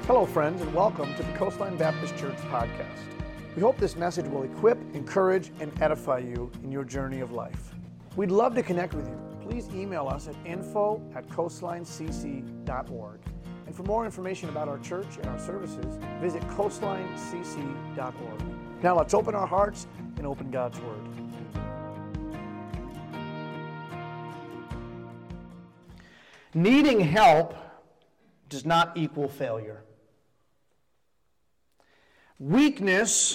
Hello, friends, and welcome to the Coastline Baptist Church podcast. We hope this message will equip, encourage, and edify you in your journey of life. We'd love to connect with you. Please email us at info@coastlinecc.org. And for more information about our church and our services, visit coastlinecc.org. Now let's open our hearts and open God's Word. Needing help does not equal failure. Weakness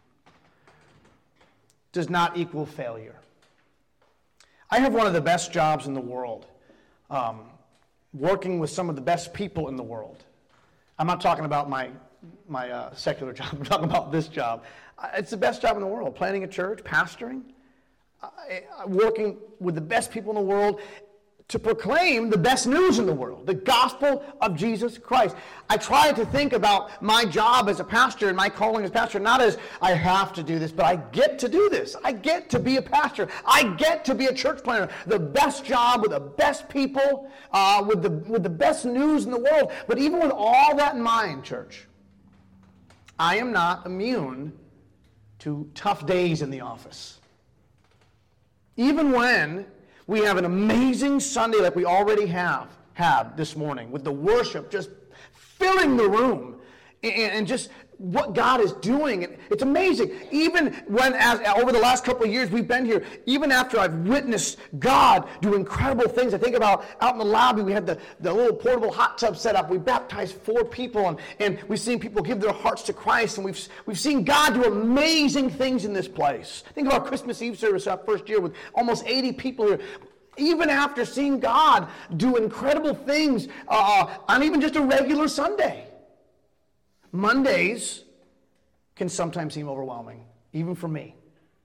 does not equal failure. I have one of the best jobs in the world, working with some of the best people in the world. I'm not talking about my secular job. I'm talking about this job. It's the best job in the world, planning a church, pastoring, working with the best people in the world to proclaim the best news in the world, the gospel of Jesus Christ. I try to think about my job as a pastor and my calling as pastor, not as I have to do this, but I get to do this. I get to be a pastor. I get to be a church planner. The best job with the best people, with the best news in the world. But even with all that in mind, church, I am not immune to tough days in the office. Even when we have an amazing Sunday like we already had this morning, with the worship just filling the room and just what God is doing. It's amazing. Even when, over the last couple of years we've been here, even after I've witnessed God do incredible things, I think about out in the lobby, we had the little portable hot tub set up. We baptized 4 people, and we've seen people give their hearts to Christ, and we've seen God do amazing things in this place. Think about Christmas Eve service our first year with almost 80 people here. Even after seeing God do incredible things on even just a regular Sunday. Mondays can sometimes seem overwhelming, even for me.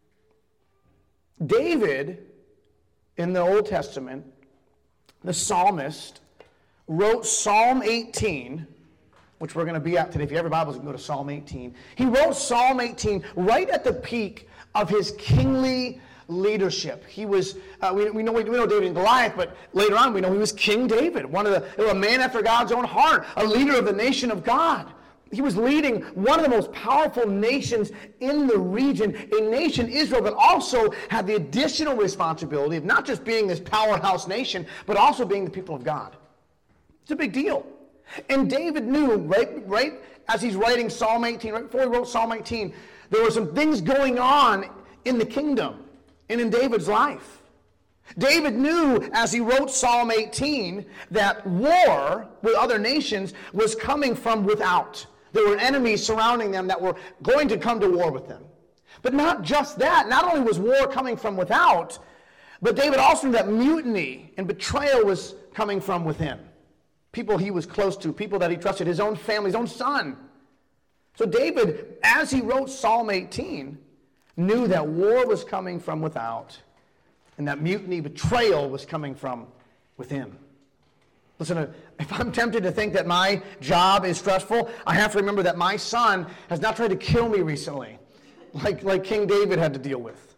David, in the Old Testament, the psalmist, wrote Psalm 18, which we're going to be at today. If you have your Bibles, you can go to Psalm 18. He wrote Psalm 18 right at the peak of his kingly leadership. He was, we know David and Goliath, but later on we know he was King David, a man after God's own heart, a leader of the nation of God. He was leading one of the most powerful nations in the region, a nation, Israel, that also had the additional responsibility of not just being this powerhouse nation, but also being the people of God. It's a big deal. And David knew, right as he's writing Psalm 18, right before he wrote Psalm 18, there were some things going on in the kingdom and in David's life. David knew as he wrote Psalm 18 that war with other nations was coming from without. There were enemies surrounding them that were going to come to war with them. But not just that. Not only was war coming from without, but David also knew that mutiny and betrayal was coming from within. People he was close to, people that he trusted, his own family, his own son. So David, as he wrote Psalm 18, knew that war was coming from without, and that mutiny, betrayal was coming from within. Listen, if I'm tempted to think that my job is stressful, I have to remember that my son has not tried to kill me recently, like King David had to deal with.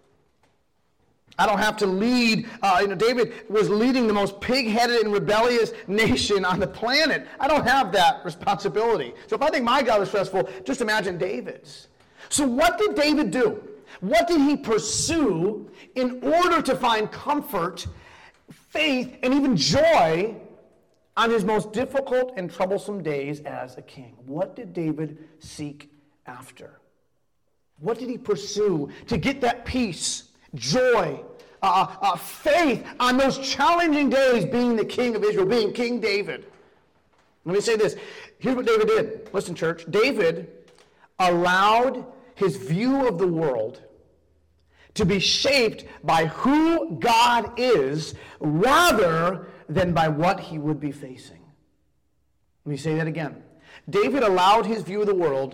I don't have to lead, David was leading the most pig-headed and rebellious nation on the planet. I don't have that responsibility. So if I think my job is stressful, just imagine David's. So what did David do? What did he pursue in order to find comfort, faith, and even joy on his most difficult and troublesome days as a king? What did David seek after? What did he pursue to get that peace, joy, faith on those challenging days being the king of Israel, being King David? Let me say this. Here's what David did. Listen, church. David allowed his view of the world to be shaped by who God is rather than by what he would be facing. Let me say that again. David allowed his view of the world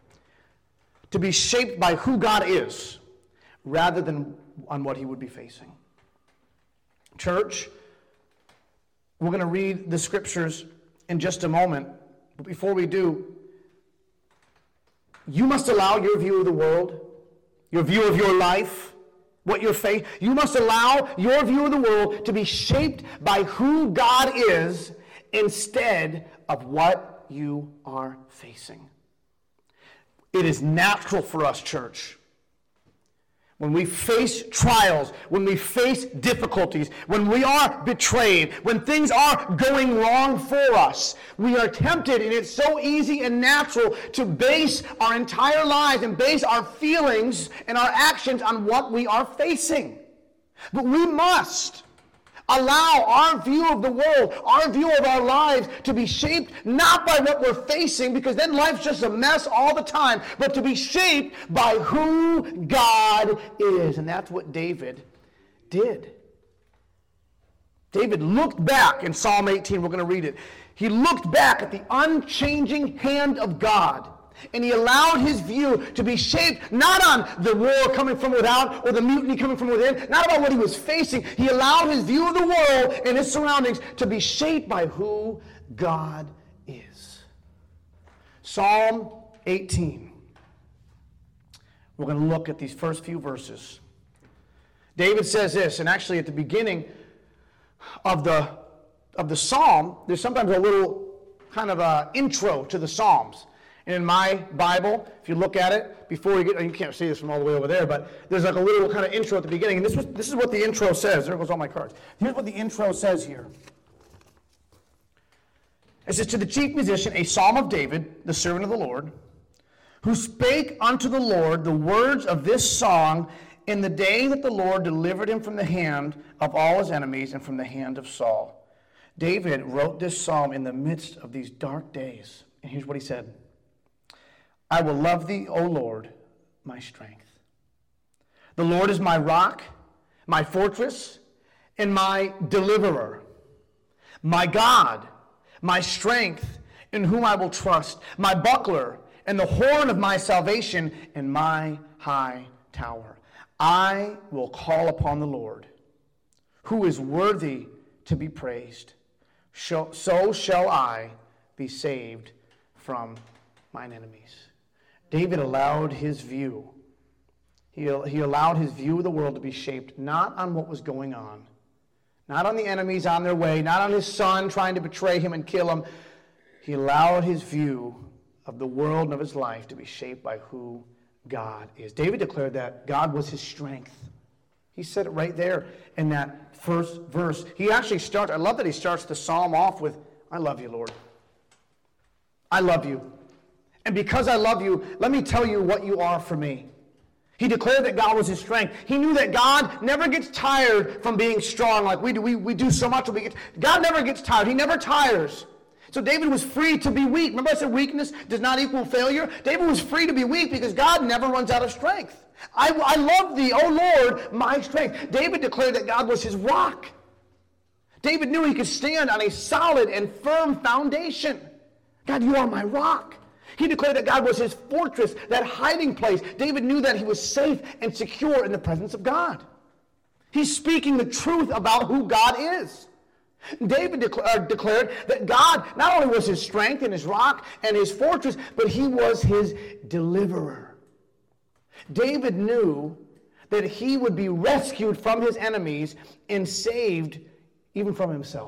to be shaped by who God is rather than on what he would be facing. Church, we're going to read the scriptures in just a moment, but before we do, you must allow your view of the world, your view of your life, what your faith, you must allow your view of the world to be shaped by who God is instead of what what you are facing. It is natural for us, church. When we face trials, when we face difficulties, when we are betrayed, when things are going wrong for us, we are tempted, and it's so easy and natural to base our entire lives and base our feelings and our actions on what we are facing. But we must allow our view of the world, our view of our lives to be shaped not by what we're facing, because then life's just a mess all the time, but to be shaped by who God is. And that's what David did. David looked back in Psalm 18. We're going to read it. He looked back at the unchanging hand of God, and he allowed his view to be shaped not on the war coming from without or the mutiny coming from within, not about what he was facing. He allowed his view of the world and his surroundings to be shaped by who God is. Psalm 18. We're going to look at these first few verses. David says this, and actually at the beginning of the psalm, there's sometimes a little kind of intro to the Psalms. And in my Bible, if you look at it, before you can't see this from all the way over there, but there's like a little kind of intro at the beginning. And this is what the intro says. There goes all my cards. Here's what the intro says here. It says, to the chief musician, a psalm of David, the servant of the Lord, who spake unto the Lord the words of this song in the day that the Lord delivered him from the hand of all his enemies and from the hand of Saul. David wrote this psalm in the midst of these dark days. And here's what he said. I will love thee, O Lord, my strength. The Lord is my rock, my fortress, and my deliverer. My God, my strength, in whom I will trust. My buckler, and the horn of my salvation, and my high tower. I will call upon the Lord, who is worthy to be praised. So shall I be saved from mine enemies. David allowed his view. He allowed his view of the world to be shaped not on what was going on, not on the enemies on their way, not on his son trying to betray him and kill him. He allowed his view of the world and of his life to be shaped by who God is. David declared that God was his strength. He said it right there in that first verse. He actually starts, I love that he starts the psalm off with, I love you, Lord. I love you. And because I love you, let me tell you what you are for me. He declared that God was his strength. He knew that God never gets tired from being strong like we do. We do so much. God never gets tired. He never tires. So David was free to be weak. Remember I said weakness does not equal failure? David was free to be weak because God never runs out of strength. I love thee, O Lord, my strength. David declared that God was his rock. David knew he could stand on a solid and firm foundation. God, you are my rock. He declared that God was his fortress, that hiding place. David knew that he was safe and secure in the presence of God. He's speaking the truth about who God is. David declared that God not only was his strength and his rock and his fortress, but he was his deliverer. David knew that he would be rescued from his enemies and saved even from himself.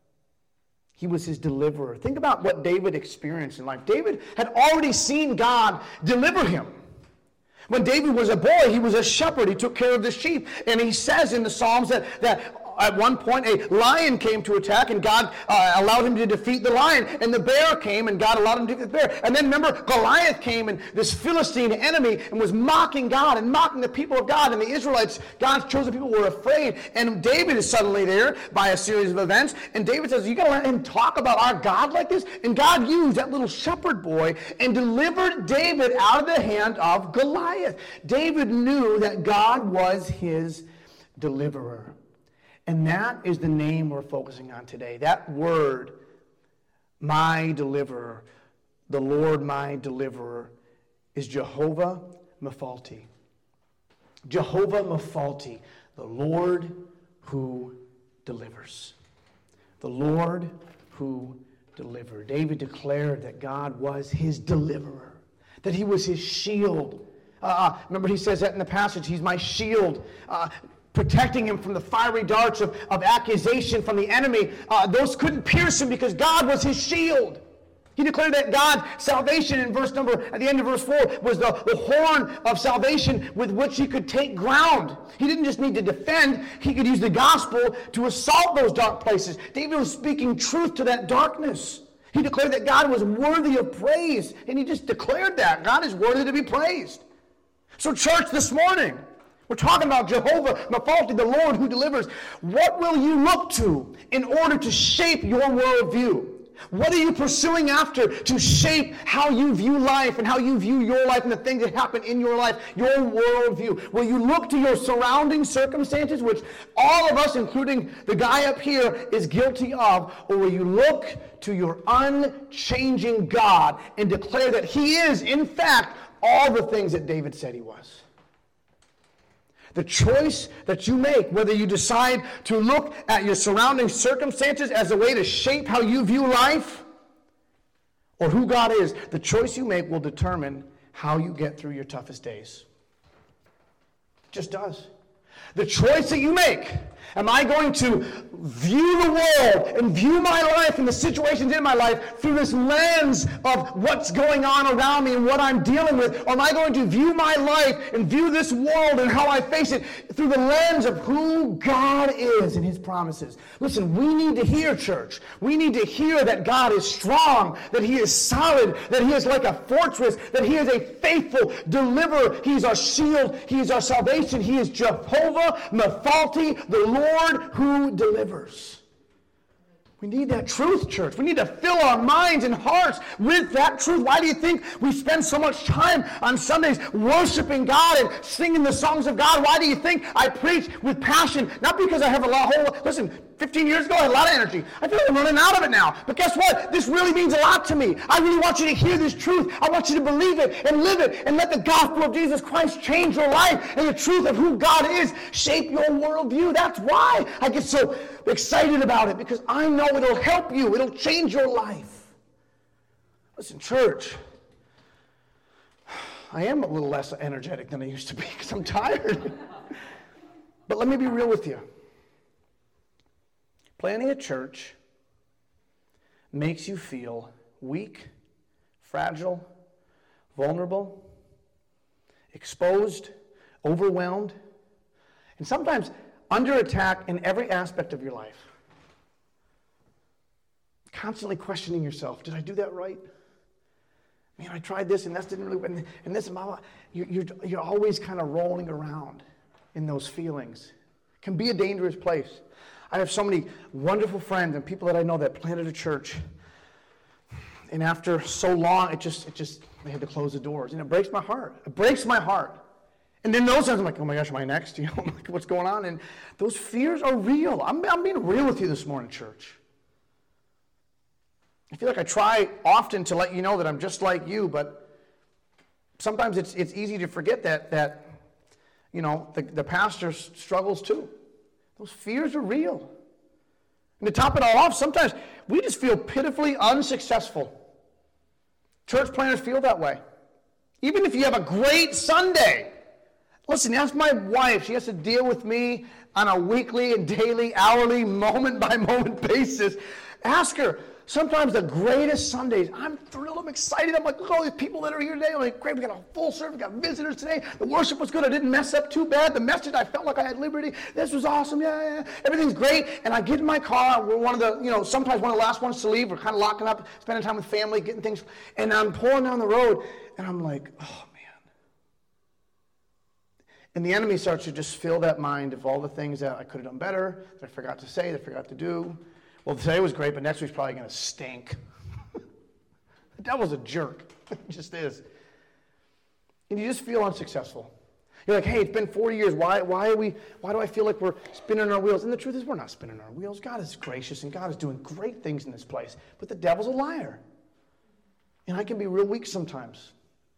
He was his deliverer. Think about what David experienced in life. David had already seen God deliver him. When David was a boy, he was a shepherd. He took care of the sheep. And he says in the Psalms that at one point a lion came to attack, and God allowed him to defeat the lion. And the bear came, and God allowed him to defeat the bear. And then remember, Goliath came, and this Philistine enemy, and was mocking God and mocking the people of God. And the Israelites, God's chosen people, were afraid. And David is suddenly there by a series of events. And David says, you got to let him talk about our God like this? And God used that little shepherd boy and delivered David out of the hand of Goliath. David knew that God was his deliverer. And that is the name we're focusing on today. That word, my deliverer, the Lord my deliverer, is Jehovah Mephalti. Jehovah Mephalti, the Lord who delivers. The Lord who delivers. David declared that God was his deliverer, that he was his shield. Remember he says that in the passage, he's my shield. Protecting him from the fiery darts of accusation from the enemy. Those couldn't pierce him because God was his shield. He declared that God's salvation at the end of verse 4 was the horn of salvation with which he could take ground. He didn't just need to defend, he could use the gospel to assault those dark places. David was speaking truth to that darkness. He declared that God was worthy of praise, and he just declared that. God is worthy to be praised. So church, this morning, we're talking about Jehovah Mephalti, the Lord who delivers. What will you look to in order to shape your worldview? What are you pursuing after to shape how you view life and how you view your life and the things that happen in your life, your worldview? Will you look to your surrounding circumstances, which all of us, including the guy up here, is guilty of? Or will you look to your unchanging God and declare that he is, in fact, all the things that David said he was? The choice that you make, whether you decide to look at your surrounding circumstances as a way to shape how you view life, or who God is, the choice you make will determine how you get through your toughest days. It just does. The choice that you make, am I going to view the world and view my life and the situations in my life through this lens of what's going on around me and what I'm dealing with? Or am I going to view my life and view this world and how I face it through the lens of who God is and his promises? Listen, we need to hear, church. We need to hear that God is strong, that he is solid, that he is like a fortress, that he is a faithful deliverer. He is our shield. He is our salvation. He is Jehovah Mephalti, the Lord who delivers. We need that truth, church. We need to fill our minds and hearts with that truth. Why do you think we spend so much time on Sundays worshiping God and singing the songs of God? Why do you think I preach with passion? Not because I have listen, 15 years ago I had a lot of energy. I feel like I'm running out of it now. But guess what? This really means a lot to me. I really want you to hear this truth. I want you to believe it and live it and let the gospel of Jesus Christ change your life and the truth of who God is shape your worldview. That's why I get so excited about it, because I know it'll help you. It'll change your life. Listen, church, I am a little less energetic than I used to be because I'm tired. But let me be real with you. Planning a church makes you feel weak, fragile, vulnerable, exposed, overwhelmed, and sometimes under attack in every aspect of your life. Constantly questioning yourself. Did I do that right? Man, I tried this and that didn't really, and this, you're always kind of rolling around in those feelings. It can be a dangerous place. I have so many wonderful friends and people that I know that planted a church. And after so long, it just they had to close the doors. And it breaks my heart. It breaks my heart. And then those times I'm like, oh my gosh, am I next? What's going on? And those fears are real. I'm being real with you this morning, church. I feel like I try often to let you know that I'm just like you, but sometimes it's easy to forget that the pastor struggles too. Those fears are real. And to top it all off, sometimes we just feel pitifully unsuccessful. Church planners feel that way. Even if you have a great Sunday. Listen, ask my wife. She has to deal with me on a weekly and daily, hourly, moment-by-moment basis. Ask her. Sometimes the greatest Sundays, I'm thrilled, I'm excited. I'm like, look at all these people that are here today. I'm like, great, we got a full service, we got visitors today. The worship was good. I didn't mess up too bad. The message, I felt like I had liberty. This was awesome. Yeah. Everything's great. And I get in my car. We're sometimes one of the last ones to leave. We're kind of locking up, spending time with family, getting things. And I'm pulling down the road, and I'm like, oh, man. And the enemy starts to just fill that mind of all the things that I could have done better, that I forgot to say, that I forgot to do. Well, today was great, but next week's probably going to stink. The devil's a jerk. It just is. And you just feel unsuccessful. You're like, hey, it's been 40 years. Why do I feel like we're spinning our wheels? And the truth is, we're not spinning our wheels. God is gracious, and God is doing great things in this place. But the devil's a liar. And I can be real weak sometimes.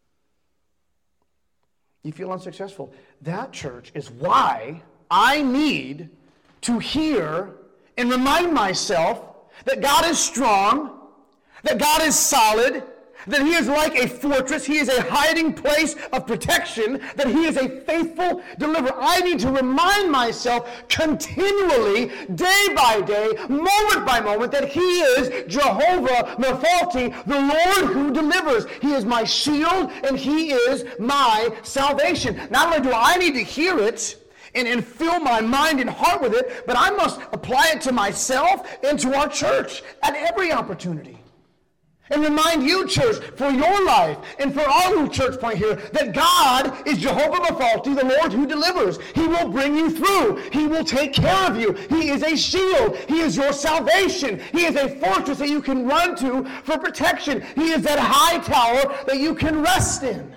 You feel unsuccessful. That, church, is why I need to hear and remind myself that God is strong, that God is solid, that he is like a fortress, he is a hiding place of protection, that he is a faithful deliverer. I need to remind myself continually, day by day, moment by moment, that he is Jehovah Mephalti, the Lord who delivers. He is my shield and he is my salvation. Not only do I need to hear it and fill my mind and heart with it, but I must apply it to myself and to our church at every opportunity. And remind you, church, for your life and for our little church point here, that God is Jehovah Mephalti, the Lord who delivers. He will bring you through. He will take care of you. He is a shield. He is your salvation. He is a fortress that you can run to for protection. He is that high tower that you can rest in.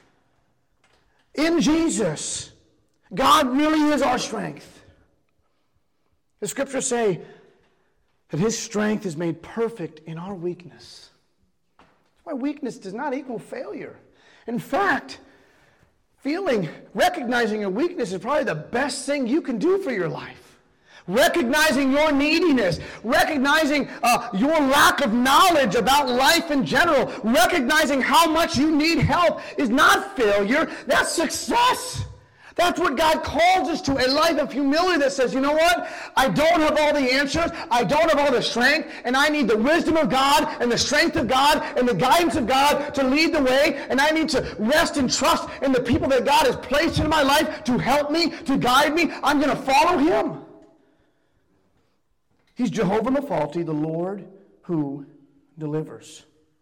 In Jesus, God really is our strength. The scriptures say that his strength is made perfect in our weakness. Why weakness does not equal failure. In fact, recognizing your weakness is probably the best thing you can do for your life. Recognizing your neediness, recognizing your lack of knowledge about life in general, recognizing how much you need help is not failure, that's success. That's what God calls us to, a life of humility that says, you know what? I don't have all the answers. I don't have all the strength. And I need the wisdom of God and the strength of God and the guidance of God to lead the way. And I need to rest and trust in the people that God has placed in my life to help me, to guide me. I'm going to follow him. He's Jehovah Mephalti, the Lord who delivers.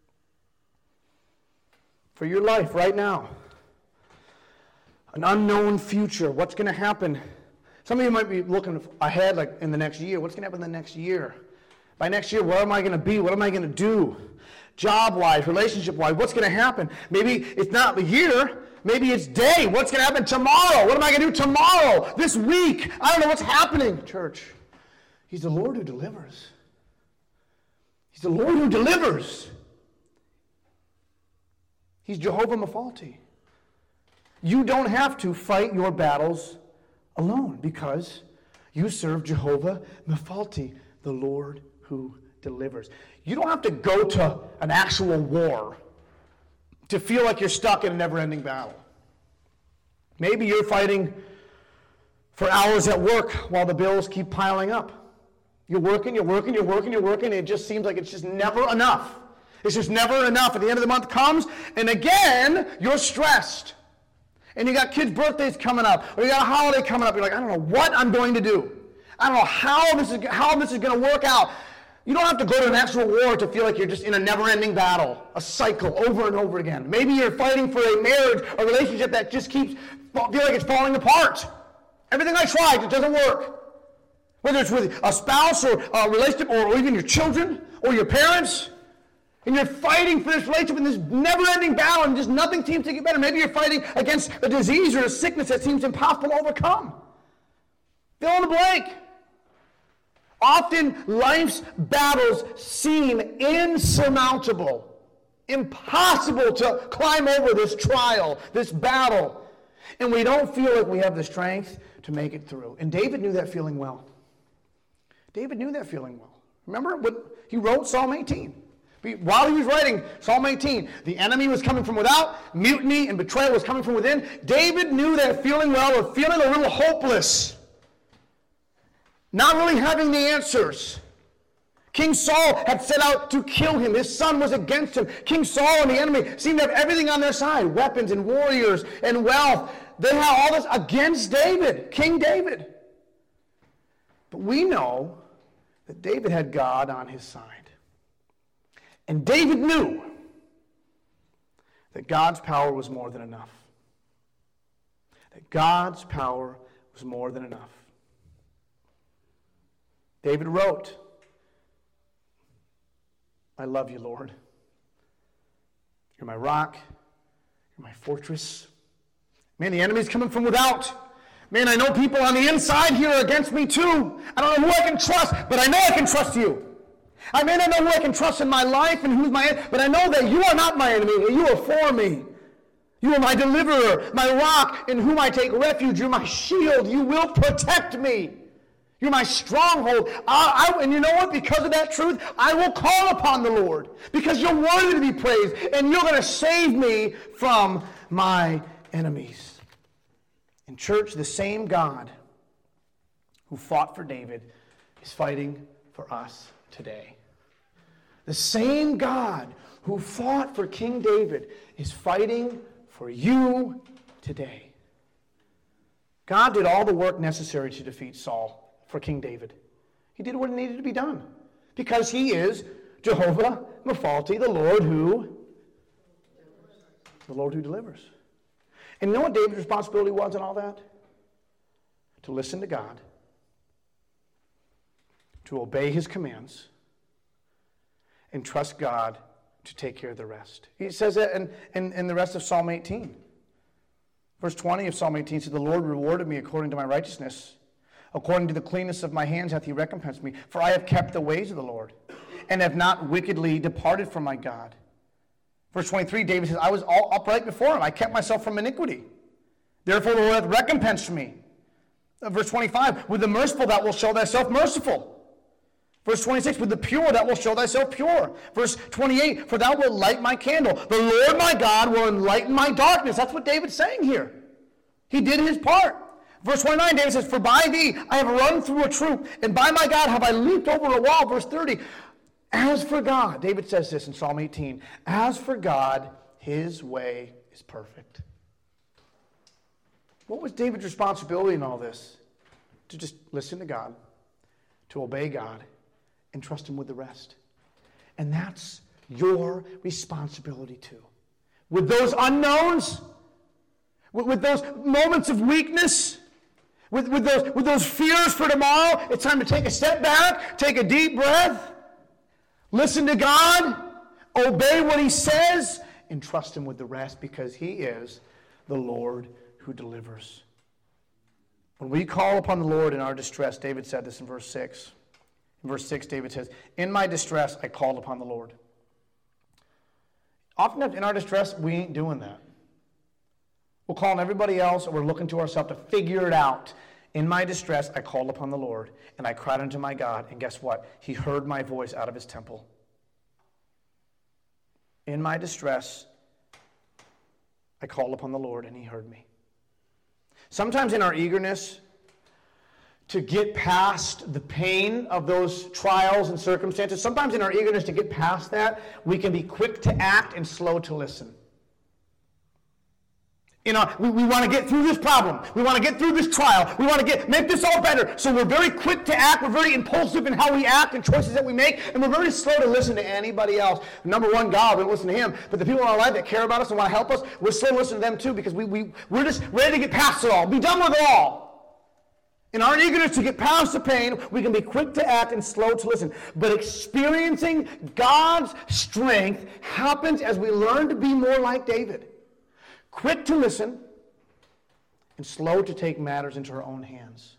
For your life right now, an unknown future. What's going to happen? Some of you might be looking ahead, like in the next year. What's going to happen in the next year? By next year, where am I going to be? What am I going to do? Job-wise, relationship-wise, what's going to happen? Maybe it's not a year. Maybe it's day. What's going to happen tomorrow? What am I going to do tomorrow? This week? I don't know what's happening, church. He's the Lord who delivers. He's the Lord who delivers. He's Jehovah Mephalti. You don't have to fight your battles alone because you serve Jehovah Mephalti, the Lord who delivers. You don't have to go to an actual war to feel like you're stuck in a never-ending battle. Maybe you're fighting for hours at work while the bills keep piling up. You're working, and it just seems like it's just never enough. It's just never enough. At the end of the month comes, and again, you're stressed. And you got kids' birthdays coming up, or you got a holiday coming up. You're like, I don't know what I'm going to do. I don't know how this is going to work out. You don't have to go to an actual war to feel like you're just in a never-ending battle, a cycle over and over again. Maybe you're fighting for a marriage, a relationship that just keeps feel like it's falling apart. Everything I tried, it doesn't work. Whether it's with a spouse or a relationship or even your children or your parents. And you're fighting for this relationship in this never-ending battle and just nothing seems to get better. Maybe you're fighting against a disease or a sickness that seems impossible to overcome. Fill in the blank. Often life's battles seem insurmountable, impossible to climb over this trial, this battle. And we don't feel like we have the strength to make it through. And David knew that feeling well. David knew that feeling well. Remember when he wrote Psalm 18? While he was writing Psalm 18, the enemy was coming from without, mutiny and betrayal was coming from within. David knew that feeling well, or feeling a little hopeless. Not really having the answers. King Saul had set out to kill him. His son was against him. King Saul and the enemy seemed to have everything on their side. Weapons and warriors and wealth. They had all this against David, King David. But we know that David had God on his side. And David knew that God's power was more than enough. That God's power was more than enough. David wrote, I love you, Lord. You're my rock. You're my fortress. Man, the enemy's coming from without. Man, I know people on the inside here are against me too. I don't know who I can trust, but I know I can trust you. I may not know who I can trust in my life and who's my enemy, but I know that you are not my enemy, that you are for me. You are my deliverer, my rock in whom I take refuge. You're my shield. You will protect me. You're my stronghold. And you know what? Because of that truth, I will call upon the Lord. Because you're worthy to be praised. And you're going to save me from my enemies. In church, the same God who fought for David is fighting for us today. The same God who fought for King David is fighting for you today. God did all the work necessary to defeat Saul for King David. He did what needed to be done because he is Jehovah Mephalti, the Lord who delivers. And you know what David's responsibility was in all that? To listen to God, to obey his commands, and trust God to take care of the rest. He says that in the rest of Psalm 18. Verse 20 of Psalm 18 says, the Lord rewarded me according to my righteousness. According to the cleanness of my hands hath he recompensed me. For I have kept the ways of the Lord, and have not wickedly departed from my God. Verse 23, David says, I was all upright before him. I kept myself from iniquity. Therefore the Lord hath recompensed me. Verse 25, with the merciful thou wilt show thyself merciful. Verse 26, with the pure thou wilt show thyself pure. Verse 28, for thou wilt light my candle. The Lord my God will enlighten my darkness. That's what David's saying here. He did his part. Verse 29, David says, for by thee I have run through a troop, and by my God have I leaped over a wall. Verse 30, as for God, David says this in Psalm 18, as for God, his way is perfect. What was David's responsibility in all this? To just listen to God, to obey God, and trust him with the rest. And that's your responsibility too. With those unknowns, with those moments of weakness, with those fears for tomorrow, it's time to take a step back, take a deep breath, listen to God, obey what he says, and trust him with the rest because he is the Lord who delivers. When we call upon the Lord in our distress, David said this in verse 6. In verse 6, David says, in my distress, I called upon the Lord. Often in our distress, we ain't doing that. We're calling everybody else, or we're looking to ourselves to figure it out. In my distress, I called upon the Lord, and I cried unto my God, and guess what? He heard my voice out of his temple. In my distress, I called upon the Lord, and he heard me. Sometimes in our eagerness to get past the pain of those trials and circumstances, sometimes in our eagerness to get past that, we can be quick to act and slow to listen. We want to get through this problem. We want to get through this trial. We want to make this all better. So we're very quick to act. We're very impulsive in how we act and choices that we make. And we're very slow to listen to anybody else. Number one, God, we listen to him. But the people in our life that care about us and want to help us, we're slow to listen to them too because we're just ready to get past it all. Be done with it all. In our eagerness to get past the pain, we can be quick to act and slow to listen. But experiencing God's strength happens as we learn to be more like David. Quick to listen, and slow to take matters into our own hands.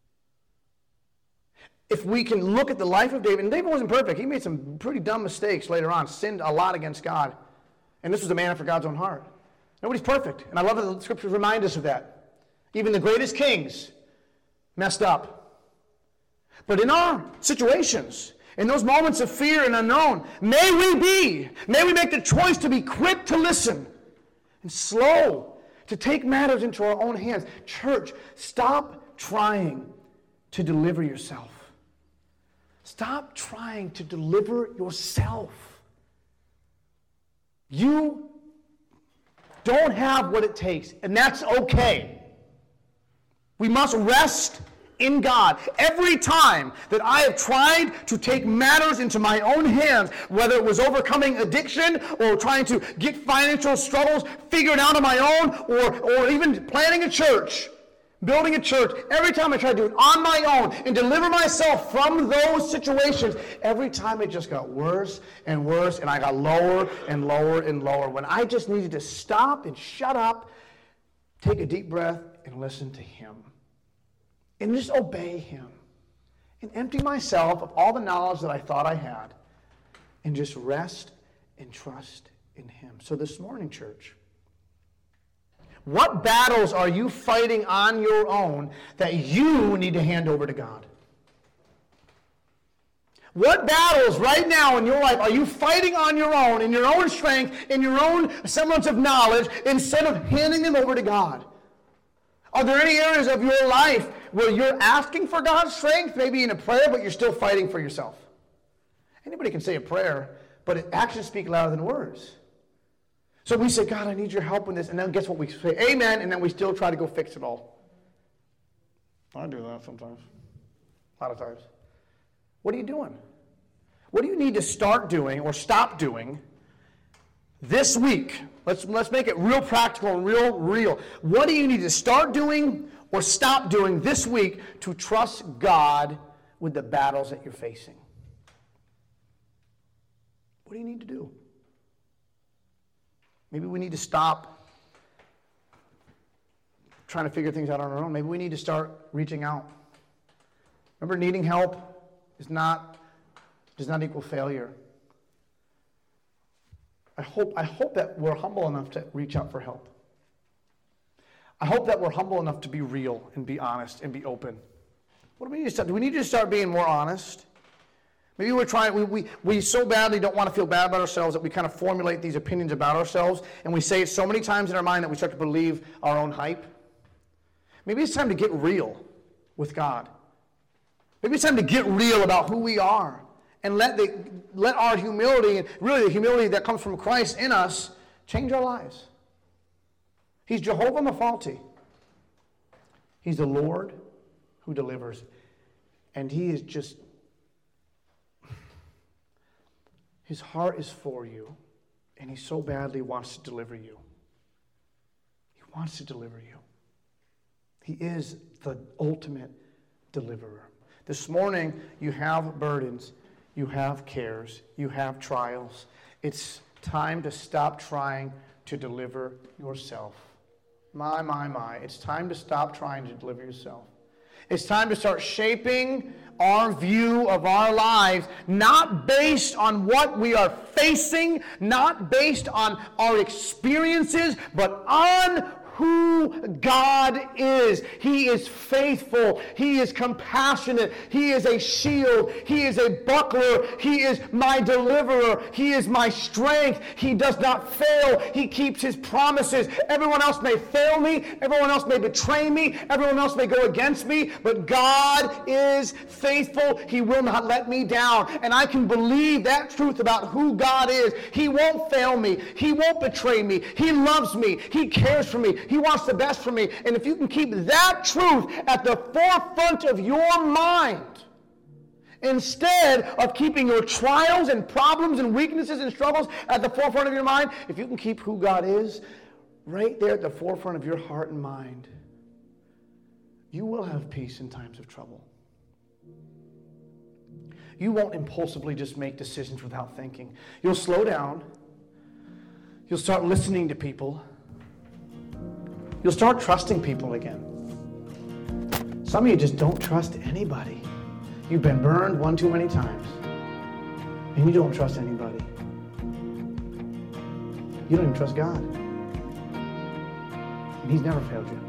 If we can look at the life of David, and David wasn't perfect. He made some pretty dumb mistakes later on, sinned a lot against God. And this was a man after God's own heart. Nobody's perfect. And I love that the scriptures remind us of that. Even the greatest kings messed up. But in our situations, in those moments of fear and unknown, may we make the choice to be quick to listen and slow to take matters into our own hands. Church, stop trying to deliver yourself. Stop trying to deliver yourself. You don't have what it takes, and that's okay. We must rest in God. Every time that I have tried to take matters into my own hands, whether it was overcoming addiction or trying to get financial struggles figured out on my own, or even planning a church, building a church, every time I tried to do it on my own and deliver myself from those situations, every time it just got worse and worse, and I got lower and lower and lower. When I just needed to stop and shut up, take a deep breath, and listen to him. And just obey him. And empty myself of all the knowledge that I thought I had. And just rest and trust in him. So this morning, church, what battles are you fighting on your own that you need to hand over to God? What battles right now in your life are you fighting on your own, in your own strength, in your own semblance of knowledge, instead of handing them over to God? Are there any areas of your life where you're asking for God's strength, maybe in a prayer, but you're still fighting for yourself? Anybody can say a prayer, but actions speak louder than words. So we say, God, I need your help in this. And then guess what? We say, amen, and then we still try to go fix it all. I do that sometimes. A lot of times. What are you doing? What do you need to start doing or stop doing this week? Let's make it real practical and real. What do you need to start doing or stop doing this week to trust God with the battles that you're facing? What do you need to do? Maybe we need to stop trying to figure things out on our own. Maybe we need to start reaching out. Remember, needing help does not equal failure. I hope that we're humble enough to reach out for help. I hope that we're humble enough to be real and be honest and be open. What do we need to start? Do we need to start being more honest? Maybe we so badly don't want to feel bad about ourselves that we kind of formulate these opinions about ourselves, and we say it so many times in our mind that we start to believe our own hype. Maybe it's time to get real with God. Maybe it's time to get real about who we are and let our humility, and really the humility that comes from Christ in us, change our lives. He's Jehovah Mephalti. He's the Lord who delivers. And he is just, his heart is for you, and he so badly wants to deliver you. He wants to deliver you. He is the ultimate deliverer. This morning, you have burdens, you have cares, you have trials. It's time to stop trying to deliver yourself. My. It's time to stop trying to deliver yourself. It's time to start shaping our view of our lives, not based on what we are facing, not based on our experiences, but on who God is. He is faithful. He is compassionate. He is a shield. He is a buckler. He is my deliverer. He is my strength. He does not fail. He keeps his promises. Everyone else may fail me. Everyone else may betray me. Everyone else may go against me. But God is faithful. He will not let me down. And I can believe that truth about who God is. He won't fail me. He won't betray me. He loves me. He cares for me. He wants the best for me. And if you can keep that truth at the forefront of your mind, instead of keeping your trials and problems and weaknesses and struggles at the forefront of your mind, if you can keep who God is right there at the forefront of your heart and mind, you will have peace in times of trouble. You won't impulsively just make decisions without thinking. You'll slow down. You'll start listening to people. You'll start trusting people again. Some of you just don't trust anybody. You've been burned one too many times. And you don't trust anybody. You don't even trust God. And he's never failed you.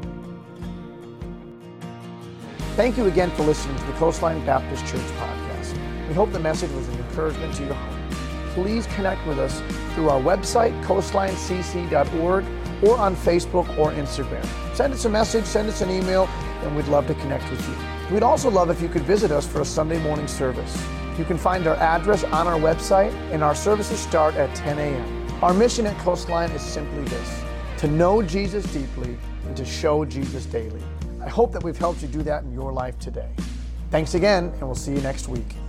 Thank you again for listening to the Coastline Baptist Church podcast. We hope the message was an encouragement to your heart. Please connect with us through our website, coastlinecc.org, or on Facebook or Instagram. Send us a message, send us an email, and we'd love to connect with you. We'd also love if you could visit us for a Sunday morning service. You can find our address on our website, and our services start at 10 a.m. Our mission at Coastline is simply this: to know Jesus deeply and to show Jesus daily. I hope that we've helped you do that in your life today. Thanks again, and we'll see you next week.